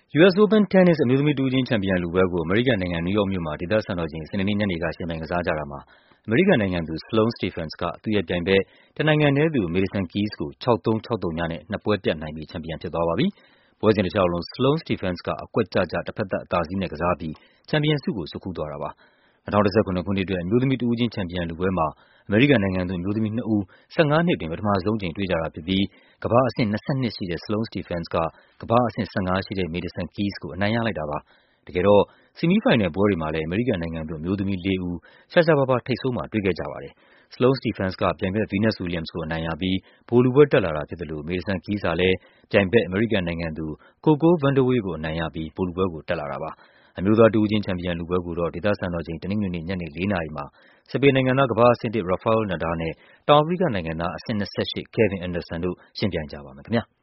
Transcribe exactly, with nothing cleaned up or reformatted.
ယူ အက်စ် Open Tennis အမျိုးသမီးတဦးချင်းချန်ပီယံလုပွဲကို အမေရိကန်နိုင်ငံ၊ နယူးယောက်မြို့မှာ ဒေသစံတော်ချိန် စနေနေ့ညနေက ယှဉ်ပြိုင်ကစားကြတာမှာ အမေရိကန်နိုင်ငံသူ Sloane Stephens က သူ့ရဲ့ပြိုင်ဘက် တနိုင်ငံထဲသူ Madison Keys ကို ခြောက်-သုံး၊ ခြောက်-၀ နဲ့ နှစ်ပွဲပြတ်နိုင်ပြီး ချန်ပီယံဖြစ်သွားပါပြီ။ ပွဲစဉ်တလျှောက်လုံး Sloane Stephens က အကွက်ကျကျ တဖက်သတ်အသာစီးနဲ့ကစားပြီး ချန်ပီယံဆုကို ဆွတ်ခူးသွားတာပါ။ ၂၀၁၇ ခုနှစ်အတွက် အမျိုးသမီးတဦးချင်းချန်ပီယံလုပွဲမှာ အမေရိကန်နိုင်ငံသူ အမျိုးသမီးနှစ်ဦး ၁၅ နှစ်အတွင်း ပထမဆုံးအကြိမ် တွေ့ကြတာဖြစ်ပြီး ကမ္ဘာ့အဆင့် ၂၂ ရှိတဲ့ Sloane Stephens က ကမ္ဘာ့အဆင့် ၁၅ ရှိတဲ့ Madison Keys ကို အနိုင်ရလိုက်တာပါ။ တကယ်တော့ ဆီမီးဖိုင်နယ်ပွဲတွေမှာလည်း အမေရိကန်နိုင်ငံသူ အမျိုးသမီးလေးဦး ရှားရှားပါးပါး ထိပ်ဆုံးမှာ တွေ့ခဲ့ကြပါတယ်။ Sloane Stephens က ပြိုင်ဘက် Venus Williams ကို အနိုင်ရပြီး ဗိုလ်လုပွဲတက်လာတာဖြစ်သလို Madison Keys ကလည်း ပြိုင်ဘက် အမေရိကန်နိုင်ငံသူ Coco Vandeweghe ကို အနိုင်ရပြီး ဗိုလ်လုပွဲကို တက်လာတာပါ။ အမျိုးသားတဦးချင်းချန်ပီယံလုပွဲကိုတော့ ဒေသစံတော်ချိန် တနင်္ဂနွေနေ့ ညနေ ၄ နာရီမှာ စပိန်နိုင်ငံသား ကမ္ဘာ့အဆင့် ၁ Rafael Nadal နဲ့ တောင်အာဖရိကနိုင်ငံသား အဆင့် ၂၈ Kevin Anderson တို့ ယှဉ်ပြိုင်ကြပါမယ်ခင်ဗျာ။